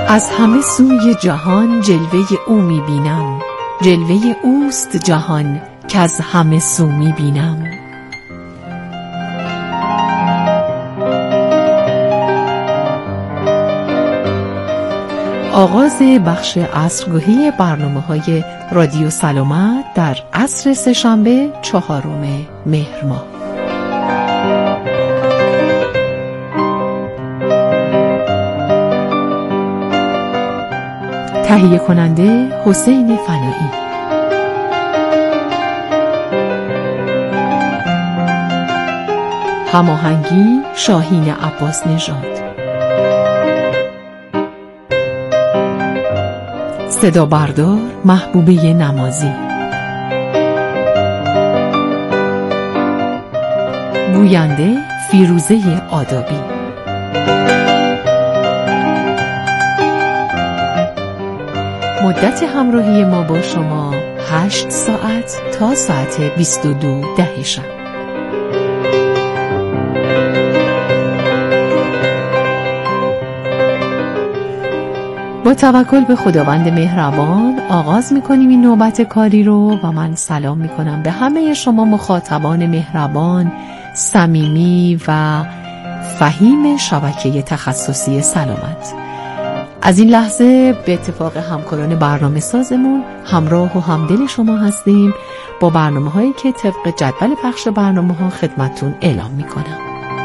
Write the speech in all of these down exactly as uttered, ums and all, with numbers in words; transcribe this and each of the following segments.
از همه سوی جهان جلوه او می بینم، جلوه اوست جهان که از همه سو می بینم. آغاز بخش عصرگاهی برنامه‌های رادیو سلامت در عصر سه‌شنبه چهارم مهر ماه. تهیه کننده حسین فنایی. هماهنگی شاهین عباس نژاد. صدا بردار محبوبه نمازی. گوینده فیروزه آدابی. مدت همراهی ما با شما هشت ساعت تا ساعت بیست و دو ده شب. با توکل به خداوند مهربان آغاز می‌کنیم این نوبت کاری رو و من سلام می‌کنم به همه شما مخاطبان مهربان، صمیمی و فهیم شبکه تخصصی سلامت. از این لحظه به اتفاق همکاران برنامه سازمون همراه و همدل شما هستیم با برنامه هایی که طبق جدول پخش برنامه ها خدمتتون اعلام میکنم.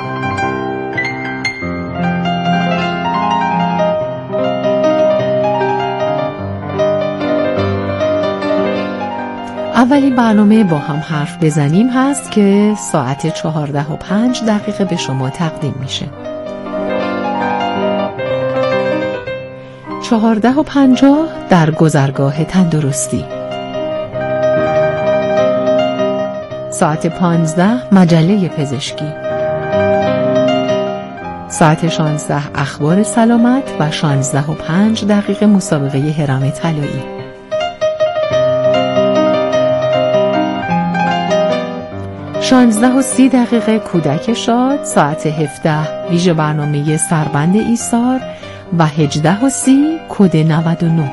اولین برنامه با هم حرف بزنیم هست که ساعت چهارده و پنج دقیقه به شما تقدیم میشه. چهارده و پنجاه در گذرگاه تندرستی. ساعت پانزده مجله پزشکی. ساعت شانزده اخبار سلامت و شانزده و پنج دقیقه مسابقه هرم طلایی. شانزده و سی دقیقه کودک شاد. ساعت هفده ویژه برنامه سربند ایثار و هجده و سی کد نود و نه.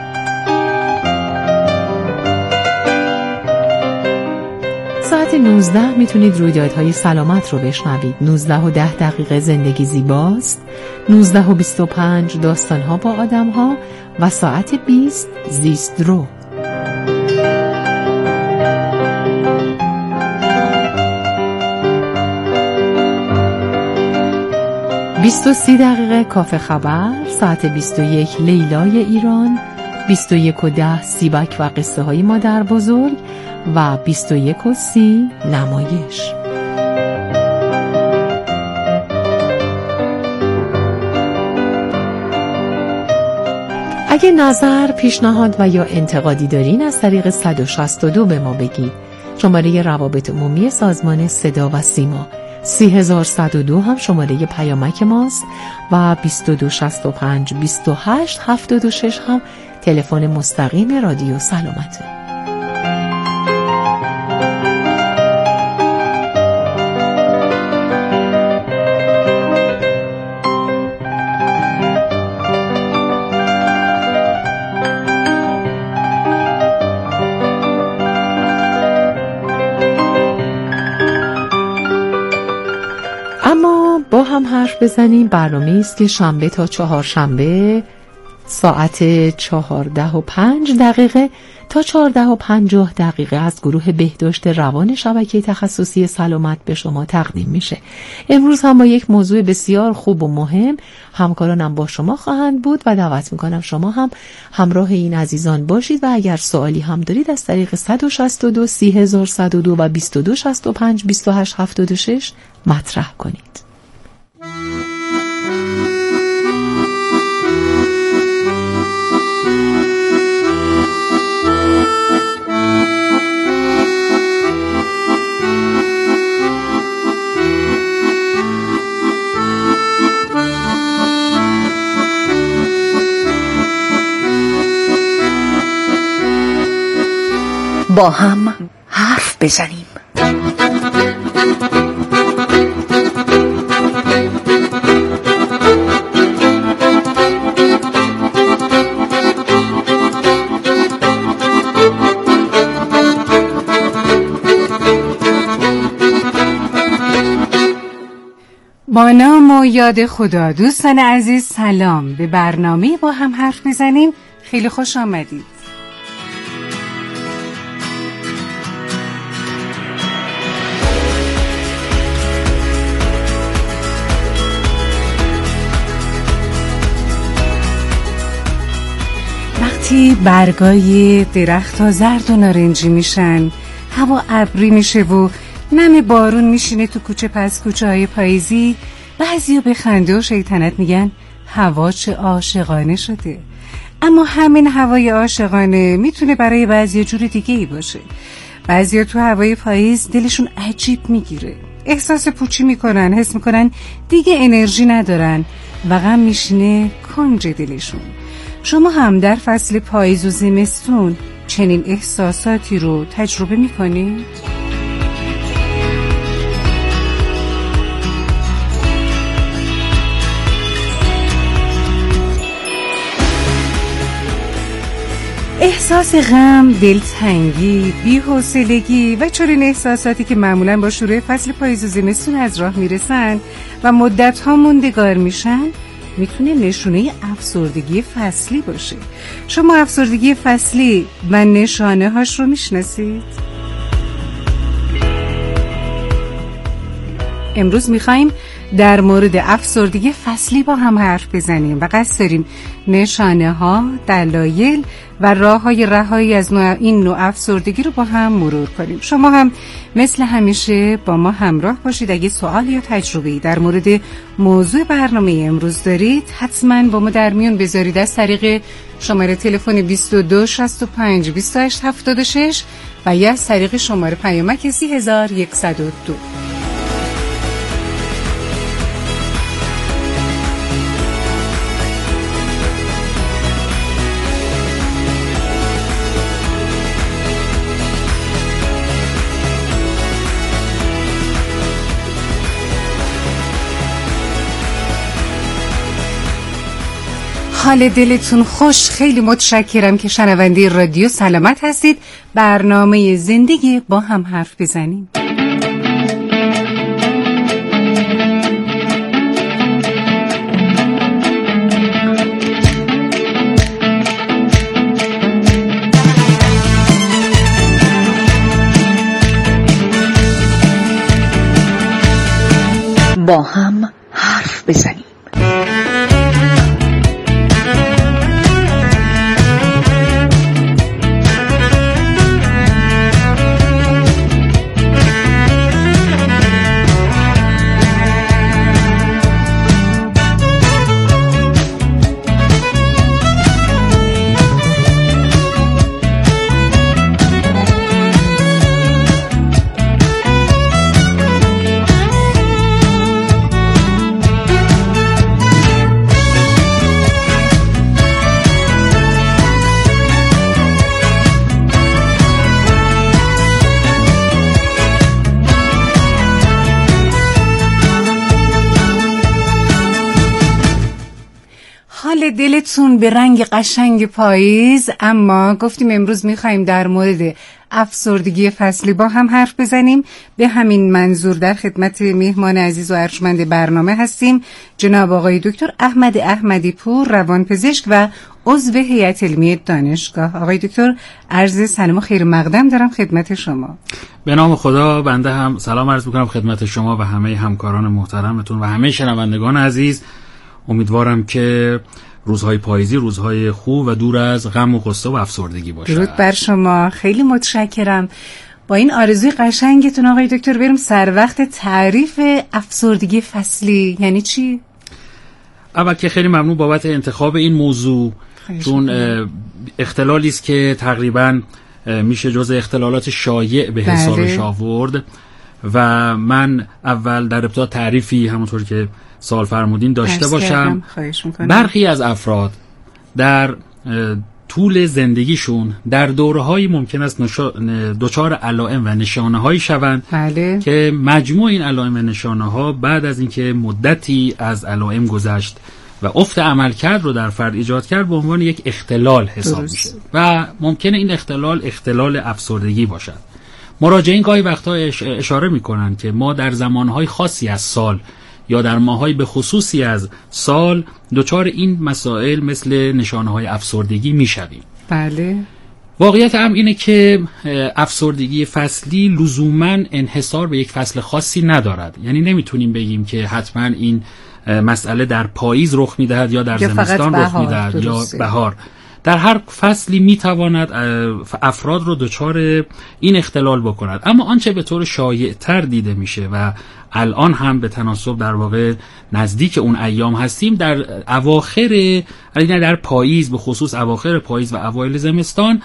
ساعت نوزده میتونید رویدادهای سلامت رو بشنوید. نوزده و ده دقیقه زندگی زیباست. نوزده و بیست و پنج داستانها با آدمها و ساعت بیست زیست رو. بیست و سی دقیقه کافه خبر. ساعت بیست و یک لیلای ایران. بیست و یک و ده سیبک و قصه های مادر بزرگ و بیست و یک و سی نمایش. اگه نظر، پیشنهاد و یا انتقادی دارین از طریق صد و شصت و دو به ما بگید. شماره روابط عمومی سازمان صدا و سیما سی هزار صد و دو هم شماره پیامک ماست و بیست و دو شصت و پنج بیست و هشت هفتاد و شش هم تلفن مستقیم رادیو سلامته. اما با هم حرف بزنیم برنامه است که شنبه تا چهارشنبه ساعت چهارده و پنج دقیقه تا چهارده و پنجاه دقیقه از گروه بهداشت روان شبکه تخصصی سلامت به شما تقدیم میشه. امروز هم با یک موضوع بسیار خوب و مهم همکارانم با شما خواهند بود و دعوت میکنم شما هم همراه این عزیزان باشید و اگر سوالی هم دارید از طریق صد و شصت و دو سی هزار صد و دو و بیست و دو شصت و پنج بیست و هشت هفتاد و شش مطرح کنید. با هم حرف بزنیم. با نام و یاد خدا. دوستان عزیز سلام، به برنامه با هم حرف بزنیم خیلی خوش آمدید. وقتی برگای درخت ها زرد و نارنجی میشن، هوا ابری میشه و نم بارون میشینه تو کوچه پس کوچه های پاییزی، بعضیا به خنده و شیطنت میگن هوا چه عاشقانه شده. اما همین هوای عاشقانه میتونه برای بعضیا جور دیگه ای باشه. بعضیا تو هوای پاییز دلشون عجیب میگیره، احساس پوچی میکنن، حس میکنن دیگه انرژی ندارن و غم میشینه کنج دلشون. شما هم در فصل پاییز و زمستون چنین احساساتی رو تجربه میکنید؟ احساس غم، دلتنگی، بی‌حوصلگی و چنین احساساتی که معمولاً با شروع فصل پاییز و زمستون از راه میرسن و مدت‌ها موندگار میشن، میتونه نشونه افسردگی فصلی باشه. شما افسردگی فصلی و نشانه هاش رو میشناسید؟ امروز میخوایم در مورد افسردگی فصلی با هم حرف بزنیم و قصد داریم نشانه ها، دلایل و راه های رهایی از نوع این نوع افسردگی رو با هم مرور کنیم. شما هم مثل همیشه با ما همراه باشید. اگه سوال یا تجربه‌ای در مورد موضوع برنامه امروز دارید، حتما با ما در میون بذارید از طریق شماره تلفن بیست و دو شصت و پنج بیست و هشت هفتاد و شش و یا از طریق شماره پیامک سی هزار و صد و دو. حال دلتون خوش، خیلی متشکرم که شنونده رادیو سلامت هستید. برنامه زندگی با هم حرف بزنیم. با هم حرف بزنیم. دلتون به رنگ قشنگ پاییز. اما گفتیم امروز میخوایم در مورد افسردگی فصلی با هم حرف بزنیم. به همین منظور در خدمت مهمان عزیز و ارجمند برنامه هستیم، جناب آقای دکتر احمد احمدی پور، روانپزشک و عضو هیئت علمی دانشگاه. آقای دکتر، عرض سلام و خیر مقدم دارم خدمت شما. به نام خدا، بنده هم سلام عرض میکنم خدمت شما و همه همکاران محترمتون و همه شنوندگان عزیز. امیدوارم که روزهای پاییزی روزهای خوب و دور از غم و غصه و افسردگی باشه. درود بر شما، خیلی متشکرم. با این آرزوی قشنگتون آقای دکتر بریم سر وقت تعریف افسردگی فصلی یعنی چی؟ اول که خیلی ممنون بابت انتخاب این موضوع، چون اختلالی است که تقریبا میشه جزء اختلالات شایع به حسابش آورد و من اول در ابتدا تعریفی همونطور که سوال فرمودین داشته باشم. برخی از افراد در طول زندگیشون در دوره‌های ممکن است دچار علائم و نشانه‌هایی شوند بله. که مجموع این علائم و نشانه‌ها بعد از اینکه مدتی از علائم گذشت و افت عملکرد رو در فرد ایجاد کرد به عنوان یک اختلال حساب میشه و ممکنه این اختلال اختلال افسردگی باشد. مراجعین گاهی وقتا اشاره میکنن که ما در زمانهای خاصی از سال یا در ماهای به خصوصی از سال دچار این مسائل مثل نشانه‌های افسردگی میشویم. بله. واقعیت هم اینه که افسردگی فصلی لزوماً انحصار به یک فصل خاصی ندارد. یعنی نمیتونیم بگیم که حتما این مسئله در پاییز رخ میدهد یا در زمستان رخ میدهد یا بهار. در هر فصلی میتواند افراد رو دچار این اختلال بکند. اما آنچه به طور شایع تر دیده میشه و الان هم به تناسب در واقع نزدیک اون ایام هستیم، در اواخر یعنی در پاییز، به خصوص اواخر پاییز و اوایل زمستان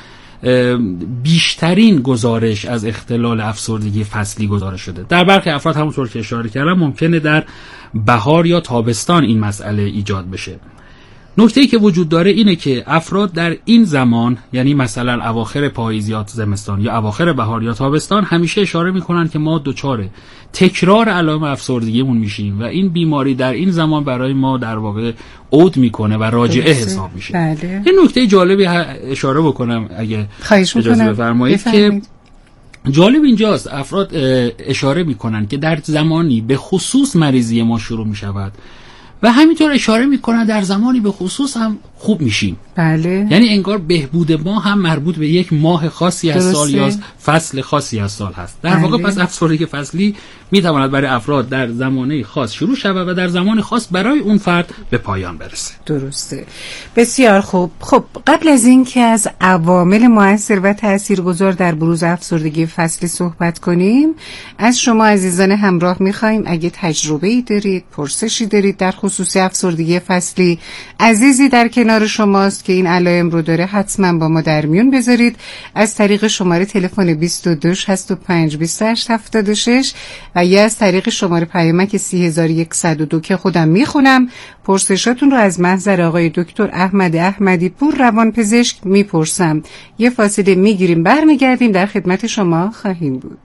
بیشترین گزارش از اختلال افسردگی فصلی گزارش شده. در برخی افراد همونطور که اشاره کردم ممکنه در بهار یا تابستان این مسئله ایجاد بشه. نکته‌ای که وجود داره اینه که افراد در این زمان، یعنی مثلا اواخر پاییز یا زمستان یا اواخر بهار یا تابستان، همیشه اشاره میکنن که ما دچار تکرار علائم افسردگیمون میشیم و این بیماری در این زمان برای ما در واقع عود میکنه و راجعه حساب میشه. بله. یه نکته جالبی اشاره بکنم اگه اجازه بفرمایید که جالب اینجاست، افراد اشاره میکنن که در زمانی به خصوص مریضی ما شروع میشود و همینطور اشاره میکنن در زمانی به خصوص هم خوب میشیم. بله. یعنی انگار بهبود ما هم مربوط به یک ماه خاصی از سال یا فصل خاصی از سال هست. در واقع پس افسردگی فصلی میتواند برای افراد در زمانه خاص شروع شود و در زمان خاص برای اون فرد به پایان برسه. درسته. بسیار خوب. خب قبل از این که از عوامل مؤثر و تاثیرگذار در بروز افسردگی فصلی صحبت کنیم، از شما عزیزان همراه میخوایم اگه تجربه‌ای دارید، پرسشی دارید در خصوص افسردگی فصلی، عزیزی در کنار شماست که این علائم رو داره، حتما با ما در میون بذارید از طریق شماره تلفن بیست و دو شصت و پنج بیست و هشت هفتاد و شش و یا از طریق شماره پیامک سی هزار و صد و دو که خودم میخونم. پرسشاتون رو از محضر آقای دکتر احمد احمدی پور روانپزشک میپرسم. یه فاصله میگیریم، برمیگردیم، در خدمت شما خواهیم بود.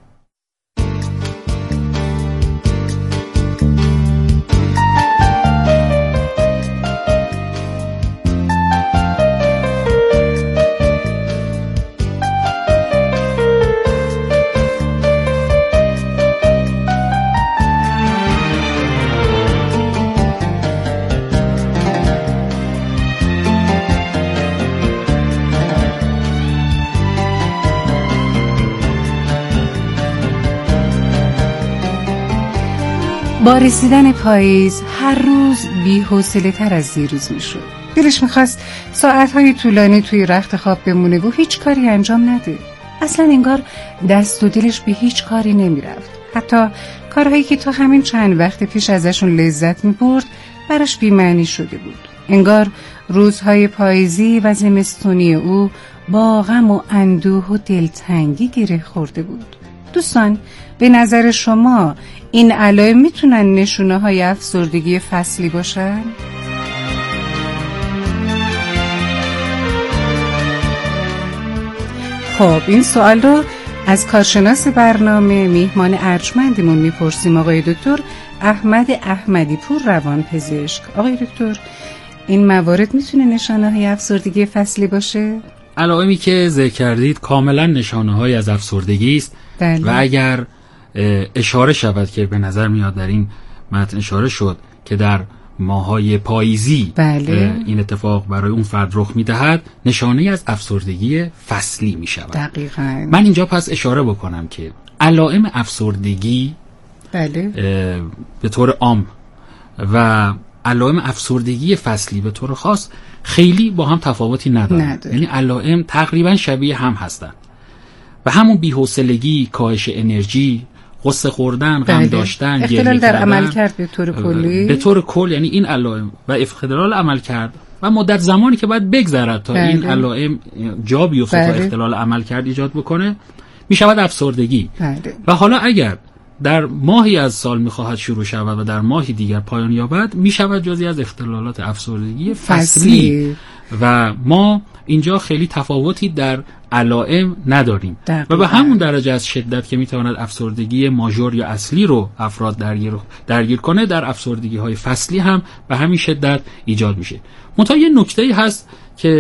با رسیدن پاییز هر روز بی‌حوصله تر از دیروز میشد. دلش میخواست ساعتهای طولانی توی رخت خواب بمونه و هیچ کاری انجام نده. اصلا انگار دست و دلش به هیچ کاری نمیرفت. حتی کارهایی که تا همین چند وقت پیش ازشون لذت میبرد براش بی‌معنی شده بود. انگار روزهای پاییزی و زمستونی او با غم و اندوه و دلتنگی گره خورده بود. دوستان، به نظر شما این علائم میتونن نشونه های افسردگی فصلی باشن؟ خب این سوال رو از کارشناس برنامه میهمان ارجمندمون میپرسیم، آقای دکتر احمد احمدی پور روانپزشک. آقای دکتر، این موارد میتونه نشانه های افسردگی فصلی باشه؟ علائمی که ذکر کردید کاملا نشانه های از افسردگی است. بله. و اگر اشاره شود که به نظر میاد در این متن اشاره شد که در ماهای پاییزی بله. این اتفاق برای اون فرد رخ میدهد، نشانه از افسردگی فصلی می شود. دقیقاً. من اینجا پس اشاره بکنم که علائم افسردگی بله. به طور عام و علائم افسردگی فصلی به طور خاص خیلی با هم تفاوتی ندارند. یعنی علائم تقریبا شبیه هم هستند و همون بی‌حوصلگی، کاهش انرژی، غصه خوردن، غم داشتن، اختلال در عملکرد به طور کلی، به طور کل یعنی این علائم و اختلال عملکرد و مدت زمانی که باید بگذرد تا بله. این علائم جا بیفته بله. تا اختلال عملکرد ایجاد بکنه، می شود افسردگی. بله. و حالا اگر در ماهی از سال می‌خواهد شروع شود و در ماهی دیگر پایان یابد، می شود جزئی از اختلالات افسردگی فصلی, فصلی. و ما اینجا خیلی تفاوتی در علائم نداریم دقیقا. و به همون درجه از شدت که میتواند افسردگی ماژور یا اصلی رو افراد درگیر درگیر کنه، در افسردگی های فصلی هم به همین شدت ایجاد میشه. منتها یه نکته‌ای هست که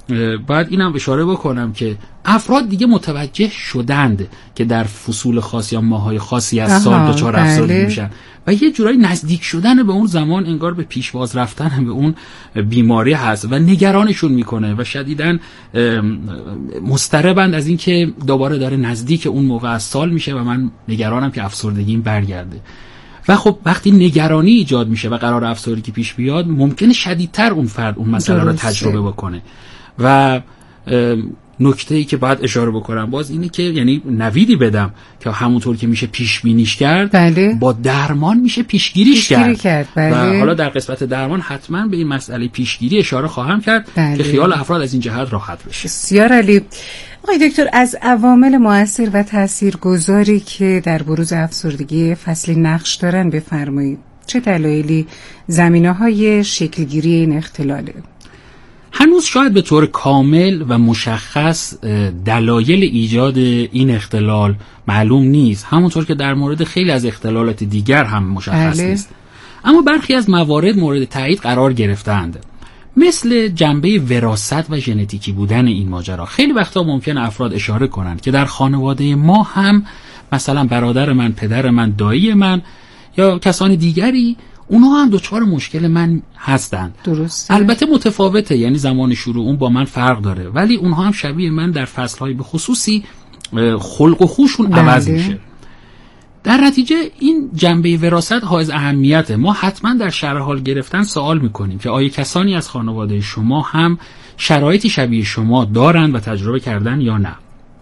باید اینم اشاره بکنم که افراد دیگه متوجه شدند که در فصول خاص یا ماهای خاصی از سال دچار افسردگی میشن و یه جورایی نزدیک شدن به اون زمان انگار به پیشواز رفتن به اون بیماری هست و نگرانشون میکنه و شدیداً مضطربند از این که دوباره داره نزدیک اون موقع از سال میشه و من نگرانم که افسردگیم برگرده. و خب وقتی نگرانی ایجاد میشه و قرار افسردگی پیش بیاد ممکنه شدیدتر اون فرد اون مسئله رو تجربه بکنه. و نکته ای که باید اشاره بکنم باز اینه که یعنی نویدی بدم که همونطور که میشه پیش بینیش کرد بله. با درمان میشه پیشگیریش پیشگیری کرد, کرد. بله. و حالا در قسمت درمان حتما به این مسئله پیشگیری اشاره خواهم کرد بله. که خیال افراد از این جهت راحت بشه. بسیار عالی. آقای دکتر، از عوامل مؤثر و تاثیرگذاری که در بروز افسردگی فصلی نقش دارن بفرمایید. چه دلایلی زمینه‌های شکلگیری این اختلاله؟ هنوز شاید به طور کامل و مشخص دلایل ایجاد این اختلال معلوم نیست، همونطور که در مورد خیلی از اختلالات دیگر هم مشخص بله. نیست. اما برخی از موارد مورد تایید قرار گرفتند، مثل جنبه وراثت و ژنتیکی بودن این ماجرا. خیلی وقتا ممکن افراد اشاره کنند که در خانواده ما هم مثلا برادر من، پدر من، دایی من یا کسان دیگری اونها هم دچار مشکل من هستند. درسته. البته متفاوته، یعنی زمان شروع اون با من فرق داره، ولی اونها هم شبیه من در فصلهای به خصوصی خلق و خوشون بله. عوض میشه. در نتیجه این جنبه وراثت حائز اهمیته. ما حتما در شرح حال گرفتن سوال میکنیم که آیا کسانی از خانواده شما هم شرایطی شبیه شما دارند و تجربه کردن یا نه.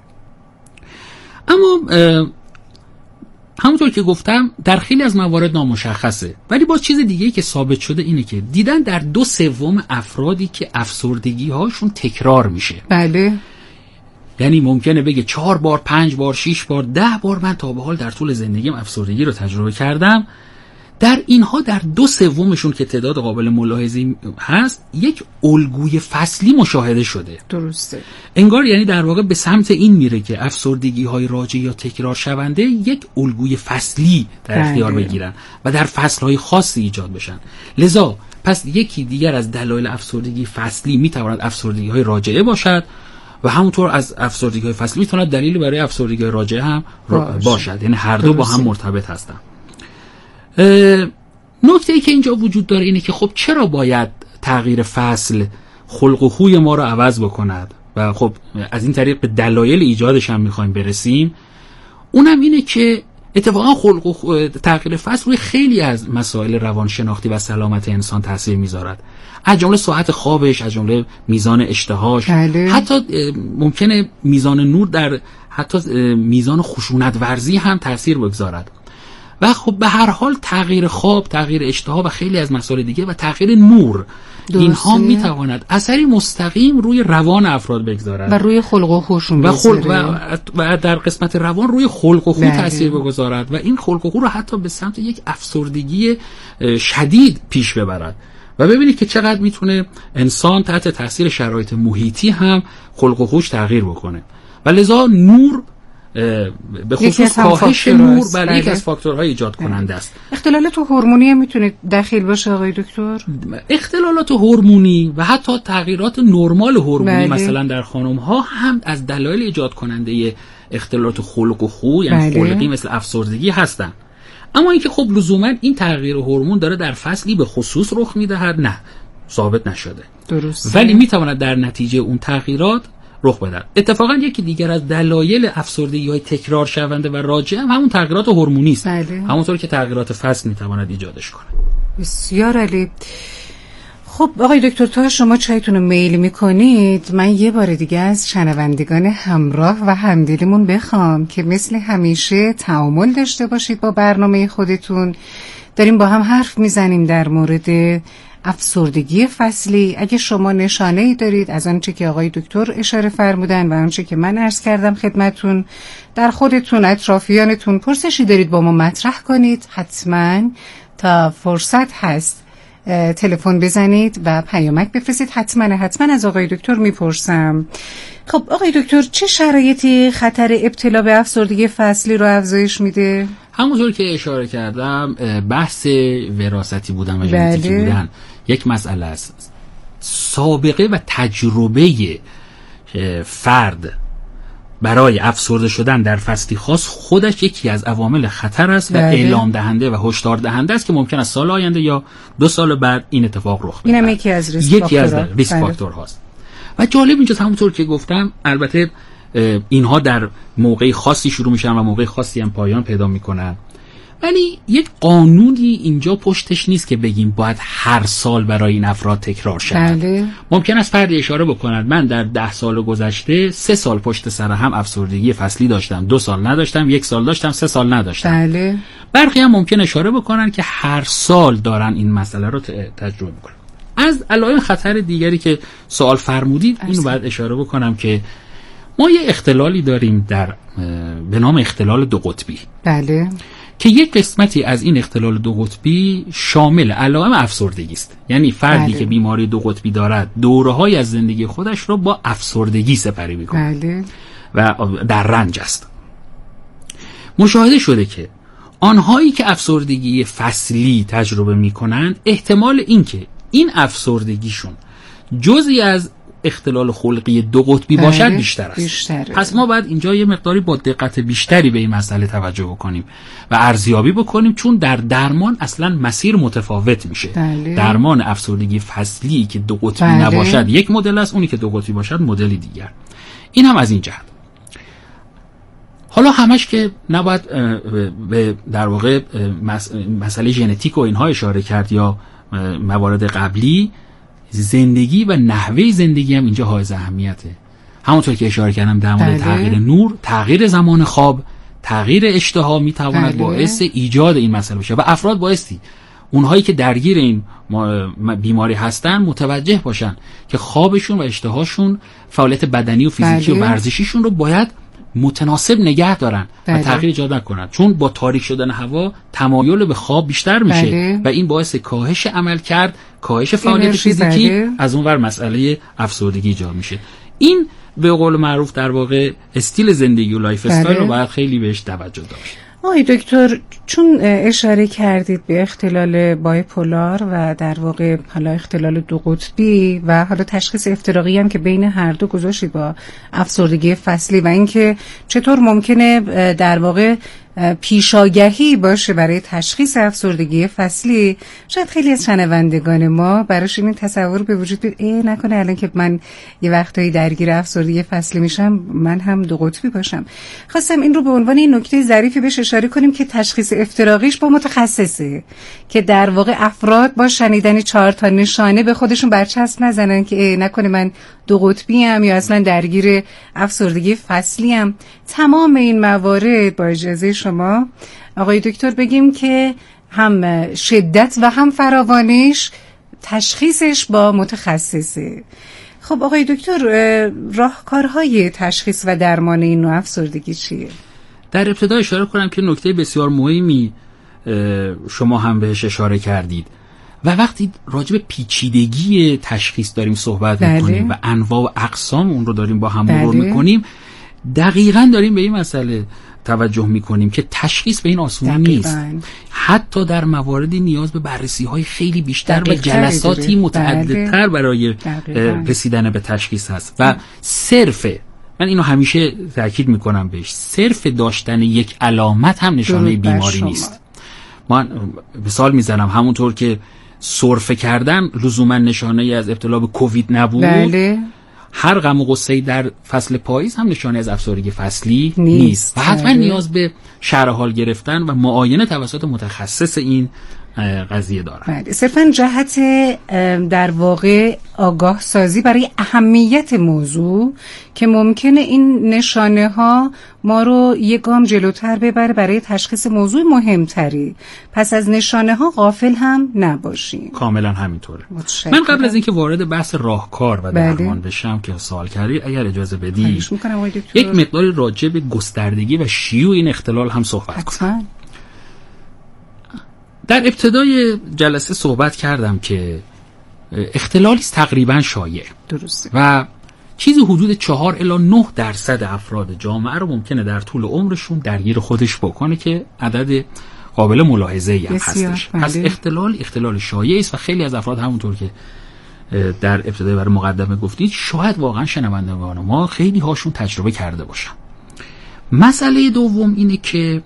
اما همونطور که گفتم در خیلی از موارد نامشخصه، ولی باز چیز دیگه‌ای که ثابت شده اینه که دیدن در دو سوم افرادی که افسردگی هاشون تکرار میشه. بله. یعنی ممکنه بگه چهار بار، پنج بار، شش بار، ده بار من تا به حال در طول زندگیم افسردگی رو تجربه کردم. در اینها در دو سومشون که تعداد قابل ملاحظه‌ای هست یک الگوی فصلی مشاهده شده. درسته. انگار یعنی در واقع به سمت این میره که افسردگی های راجع یا تکرار شونده یک الگوی فصلی در اختیار بگیرن و در فصل های خاصی ایجاد بشن. لذا پس یکی دیگر از دلایل افسردگی فصلی میتواند افسردگی های راجعه باشد و همونطور از افسردگی های فصلی میتواند دلیل برای افسردگی های راجعه هم باشه. باشد. یعنی هر دو با هم مرتبط هستن. نکته ای که اینجا وجود داره اینه که خب چرا باید تغییر فصل خلق و خوی ما رو عوض بکند و خب از این طریق به دلایل ایجادش هم میخوایم برسیم. اونم اینه که اتفاقا خلق و خو... تغییر فصل روی خیلی از مسائل روانشناختی و سلامت انسان تاثیر میذارد، از جمله ساعت خوابش، از جمله میزان اشتهاش، حتی ممکنه میزان نور در حتی میزان خشونت ورزی هم تاثیر بگذارد. و خب به هر حال تغییر خواب، تغییر اشتها و خیلی از مسائل دیگه و تغییر نور درسته. اینها میتواند اثری مستقیم روی روان افراد بگذارد و روی خلق و خوشون و, خلق و, و در قسمت روان روی خلق و خو تاثیر بگذارد و این خلق و خو رو حتی به سمت یک افسردگی شدید پیش ببرد. و ببینید که چقدر میتونه انسان تحت تاثیر شرایط محیطی هم خلق و خوش تغییر بکنه. و لذا نور به خصوص کاهش نور بله یک از فاکتورهای ایجاد کننده است. اختلالات هورمونی هم میتونه دخیل باشه آقای دکتر؟ اختلالات هورمونی و حتی تغییرات نرمال هورمونی بله. مثلا در خانم ها هم از دلایل ایجاد کننده اختلالات خلق و خو یعنی بله. خلقی مثل افسردگی هستن. اما اینکه خب لزوما این تغییر هورمون داره در فصلی به خصوص رخ میدهد نه، ثابت نشده. درسته. ولی میتواند در نتیجه اون تغییرات رخ بدن. اتفاقا یکی دیگر از دلایل افسردگی‌های تکرار شونده و راجعه هم همون تغییرات هورمونی است. بله. همونطور که تغییرات فصل میتواند ایجادش کنه. بسیار عالی. خب آقای دکتر، تا شما چایتون رو میل میکنید من یه بار دیگه از شنوندگان همراه و همدلیمون بخوام که مثل همیشه تعامل داشته باشید با برنامه خودتون. داریم با هم حرف میزنیم در مورد افسردگی فصلی. اگه شما نشانه ای دارید از آنچه که آقای دکتر اشاره فرمودن و آنچه که من عرض کردم خدمتون، در خودتون، اطرافیانتون پرسشی دارید با ما مطرح کنید، حتما تا فرصت هست تلفن بزنید و پیامک بفرستید. حتما حتما از آقای دکتر میپرسم. خب آقای دکتر، چه شرایطی خطر ابتلا به افسردگی فصلی رو افزایش میده؟ همونطور که اشاره کردم بحث وراثتی بودن و ژنتیکی بله. بودن یک مسئله است. سابقه و تجربه فرد برای افسرده شدن در فصلی خاص خودش یکی از عوامل خطر است و بله. اعلام دهنده و هشدار دهنده است که ممکن است سال آینده یا دو سال بعد این اتفاق رخ بده. اینم یکی از ریسک یکی از ریسک فاکتور هاست. و جالب اینجا همونطور که گفتم البته اینها در موقع خاصی شروع میشن و موقع خاصی هم پایان پیدا میکنن، ولی یک قانونی اینجا پشتش نیست که بگیم باید هر سال برای این افراد تکرار شود. بله. ممکن است فردی اشاره بکند من در ده سال گذشته سه سال پشت سر هم افسردگی فصلی داشتم، دو سال نداشتم، یک سال داشتم، سه سال نداشتم. بله. برخی هم ممکن اشاره بکنن که هر سال دارن این مسئله رو تجربه میکنن. از علائم خطر دیگری که سوال فرمودید اینو باید اشاره بکنم که ما یه اختلالی داریم در به نام اختلال دو قطبی. بله. که یک قسمتی از این اختلال دو قطبی شامل علائم افسردگی است. یعنی فردی بله. که بیماری دو قطبی دارد دوره‌های از زندگی خودش رو با افسردگی سپری می‌کند بله. و در رنج است. مشاهده شده که آنهایی که افسردگی فصلی تجربه می‌کنند احتمال اینکه این افسردگیشون جزئی از اختلال خلقی دو قطبی بله. باشد بیشتر است. بیشتره. پس ما باید اینجا یه مقداری با دقت بیشتری به این مسئله توجه بکنیم و ارزیابی بکنیم، چون در درمان اصلا مسیر متفاوت میشه. بله. درمان افسردگی فصلی که دو قطبی بله. نباشد یک مدل است، اونی که دو قطبی باشد مدلی دیگر. این هم از این جهت. حالا همش که نباید به در واقع مسئله ژنتیک و اینها اشاره کرد یا موارد قبلی، زندگی و نحوه زندگی هم اینجا حائز اهمیته. همونطور که اشاره کردم در مورد تغییر نور، تغییر زمان خواب، تغییر اشتها میتواند باعث ایجاد این مسئله بشه و افراد بایستی اونهایی که درگیر این بیماری هستن متوجه باشن که خوابشون و اشتهاشون، فعالیت بدنی و فیزیکی بله. و ورزشیشون رو باید متناسب نگه دارن بله. و تغییر ایجاد نکنن، چون با تاریک شدن هوا تمایل به خواب بیشتر میشه بله. و این باعث کاهش عمل کرد، کاهش فعالیت فیزیکی بله. از اونور مسئله افسردگی ایجاد میشه. این به قول معروف در واقع استیل زندگی و لایف بله. استایل رو باید خیلی بهش توجه داشت. آقای دکتر، چون اشاره کردید به اختلال بایپولار و در واقع حالا اختلال دو قطبی و حالا تشخیص افتراقی هم که بین هر دو گذاشتید با افسردگی فصلی و اینکه چطور ممکنه در واقع پیشاگهی باشه برای تشخیص افسردگی فصلی، شاید خیلی از شنوندگان ما براش این تصور به وجود بیاد ای نکنه الان که من یه وقتایی درگیر افسردگی فصلی میشم من هم دو قطبی باشم. خواستم این رو به عنوان این نکته ظریفی بهش اشاره کنیم که تشخیص افتراقیش با متخصصه، که در واقع افراد با شنیدن چهار تا نشانه به خودشون برچسب نزنن که ای نکنه من دو قطبی ام یا اصلا درگیر افسردگی فصلی ام. تمام این موارد با اجازه شما آقای دکتر بگیم که هم شدت و هم فراوانیش تشخیصش با متخصصه. خب آقای دکتر، راهکارهای تشخیص و درمان این نوع افسردگی چیه؟ در ابتدا اشاره کنم که نکته بسیار مهمی شما هم بهش اشاره کردید و وقتی راجع به پیچیدگی تشخیص داریم صحبت بله. میکنیم و انواع و اقسام اون رو داریم با هم مرور بله. میکنیم، دقیقاً داریم به این مسئله توجه میکنیم که تشخیص به این آسونی نیست. حتی در مواردی نیاز به بررسی های خیلی بیشتر و جلساتی متعددتر برای رسیدن به تشخیص هست و صرف، من اینو همیشه تاکید میکنم بهش، صرف داشتن یک علامت هم نشانه بیماری نیست. من مثال میزنم، همونطور که سرفه کردن لزوما نشانه از ابتلا به کووید نبود بله. هر غم و غصه در فصل پاییز هم نشانه از افسردگی فصلی نیست, نیست. و حتما نیاز به شرح حال گرفتن و معاینه توسط متخصص این قضیه دارن. بله. صرفا جهت در واقع آگاه سازی برای اهمیت موضوع که ممکنه این نشانه ها ما رو یک گام جلوتر ببره برای تشخیص موضوع مهمتری. پس از نشانه ها غافل هم نباشیم. کاملا همینطوره. من قبل از اینکه وارد بحث راهکار و درمان بله. بشم که سوال کردید، اگر اجازه بدید یک مقداری راجع به گستردگی و شیوع این اختلال هم صحبت کنم. در ابتدای جلسه صحبت کردم که اختلالی است تقریبا شایع درسته و چیزی حدود چهار الی نه درصد افراد جامعه رو ممکنه در طول عمرشون درگیر خودش بکنه که عدد قابل ملاحظه‌ای هم هستش. پس اختلال اختلال شایعی است و خیلی از افراد همونطور که در ابتدای برای مقدمه گفتید، شاید واقعا شنوندگان ما خیلی هاشون تجربه کرده باشن. مسئله دوم اینه که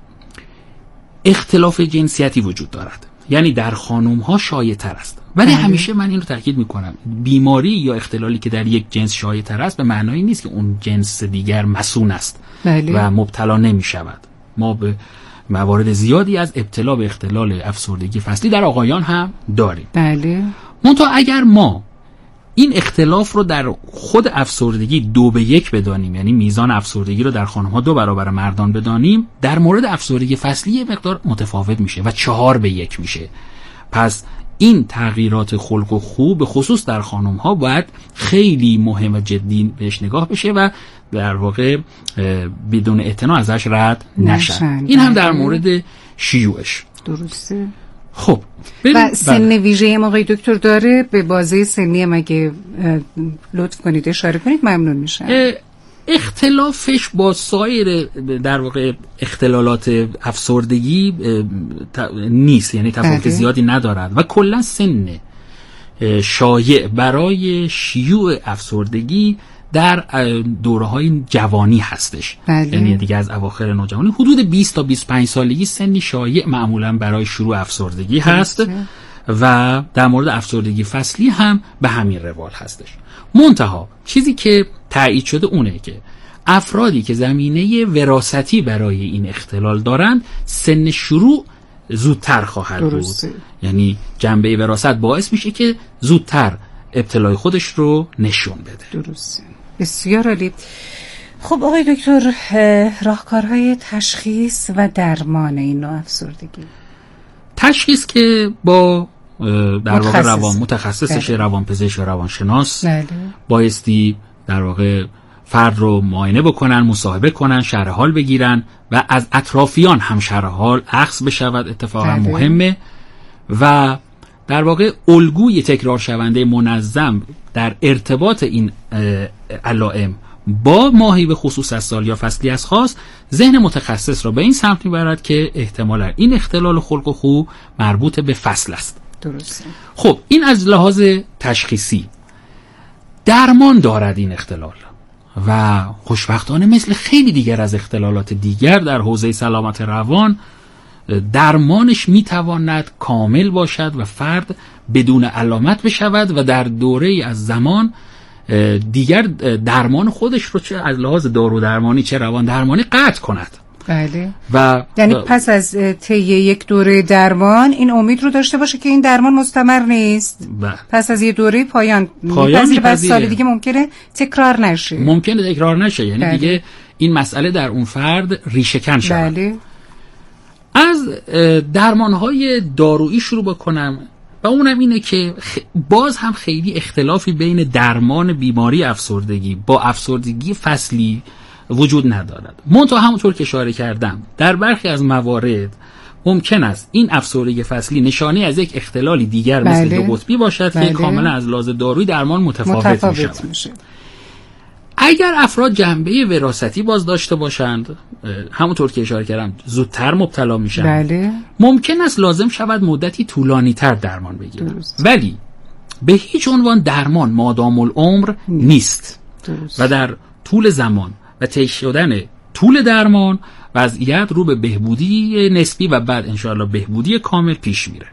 اختلاف جنسیتی وجود دارد، یعنی در خانم ها شایع تر است. ولی همیشه من این رو تاکید میکنم، بیماری یا اختلالی که در یک جنس شایع تر است به معنای نیست که اون جنس دیگر مسون است بله. و مبتلا نمی شود. ما به موارد زیادی از ابتلا به اختلال افسردگی فصلی در آقایان هم داریم. بله. منتها اگر ما این اختلاف رو در خود افسردگی دو به یک بدانیم، یعنی میزان افسردگی رو در خانم‌ها دو برابر مردان بدانیم، در مورد افسردگی فصلی یه مقدار متفاوت میشه و چهار به یک میشه. پس این تغییرات خلق و خو به خصوص در خانم‌ها باید خیلی مهم و جدی بهش نگاه بشه و در واقع بدون اعتنا ازش رد نشن. این هم در مورد شیوعش. درسته. خب و سن ویژه ما آقای دکتر داره؟ به بازه سنی مگه لطف کنید اشاره کنید ممنون میشم. اختلافش با سایر در واقع اختلالات افسردگی نیست، یعنی تفاوت زیادی ندارد و کلا سن شایع برای شیوع افسردگی در دوره‌های جوانی هستش. بله. یعنی دیگه از اواخر نوجوانی حدود بیست تا بیست و پنج سالگی سنی شایع معمولا برای شروع افسردگی هست و در مورد افسردگی فصلی هم به همین روال هستش. منتها چیزی که تایید شده اونه که افرادی که زمینه وراثتی برای این اختلال دارند سن شروع زودتر خواهد بود. یعنی جنبه وراثت باعث میشه که زودتر ابتلای خودش رو نشون بده. درسته. بسیار عالی. خب آقای دکتر، راهکارهای تشخیص و درمان این نوع افسردگی. تشخیص که با در واقع روان متخصصش روانپزشک و روانشناس بله. بایستی در واقع فرد رو معاینه بکنن، مصاحبه کنن، شرح حال بگیرن و از اطرافیان هم شرح حال اخذ بشود. اتفاقا بله. مهمه و در واقع الگوی تکرار شونده منظم در ارتباط این علائم با ماهی به خصوص از سال یا فصلی از خاص ذهن متخصص را به این سمت میبرد که احتمالا این اختلال خلق و خو مربوط به فصل است. درسته. خب این از لحاظ تشخیصی. درمان دارد این اختلال و خوشبختانه مثل خیلی دیگر از اختلالات دیگر در حوزه سلامت روان درمانش میتواند کامل باشد و فرد بدون علامت بشود و در دوره از زمان دیگر درمان خودش رو چه از لحاظ دارو درمانی چه روان درمانی قطع کند. بله. و یعنی پس از طی یک دوره درمان این امید رو داشته باشه که این درمان مستمر نیست. بله. پس از یه دوره پایان میپذیره و سال دیگه ممکنه تکرار نشه. ممکنه تکرار نشه، یعنی بله. دیگه این مسئله در اون فرد ریشه‌کن شود. بله. از درمان‌های دارویی شروع بکنم و اونم اینه که باز هم خیلی اختلافی بین درمان بیماری افسردگی با افسردگی فصلی وجود ندارد. منتها همونطور که اشاره کردم در برخی از موارد ممکن است این افسردگی فصلی نشانه از یک اختلالی دیگر بله. مثل دو قطبی باشد بله. که کاملا از لحاظ دارویی درمان متفاوت, متفاوت میشه. اگر افراد جنبه وراثتی باز داشته باشند، همونطور که اشاره کردم زودتر مبتلا میشن. بله. ممکن است لازم شود مدتی طولانی تر درمان بگیرن. ولی به هیچ عنوان درمان مادام العمر نیست. درست. و در طول زمان و طی شدن طول درمان وضعیت رو به بهبودی نسبی و بعد انشاءالله بهبودی کامل پیش میره.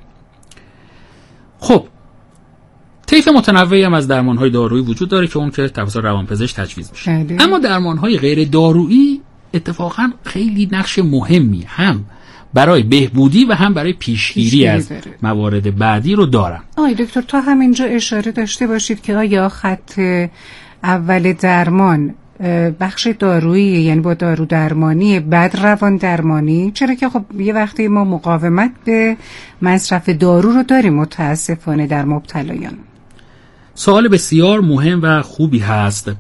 خب طیف متنوعی هم از درمان‌های دارویی وجود داره که اون که توسط روانپزشک تجویز میشه. بله. اما درمان‌های غیر دارویی اتفاقا خیلی نقش مهمی هم برای بهبودی و هم برای پیشگیری از داره. موارد بعدی رو دارن. آقای دکتر تا همینجا اشاره داشته باشید که آیا خط اول درمان بخش دارویی، یعنی با دارو درمانی، بعد روان درمانی؟ چرا که خب یه وقتی ما مقاومت به مصرف دارو رو داریم متاسفانه در مبتلایان. سوال بسیار مهم و خوبی هست.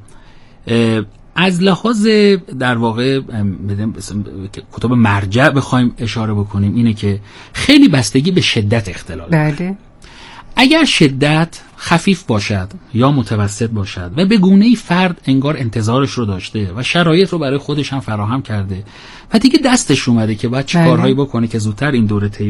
از لحاظ در واقع کتاب مرجع بخوایم اشاره بکنیم اینه که خیلی بستگی به شدت اختلال. بله. اگر شدت خفیف باشد یا متوسط باشد و به گونه‌ای فرد انگار انتظارش رو داشته و شرایط رو برای خودش هم فراهم کرده و دیگه دستش اومده که باید چه کارهایی بکنه که زودتر این دوره طی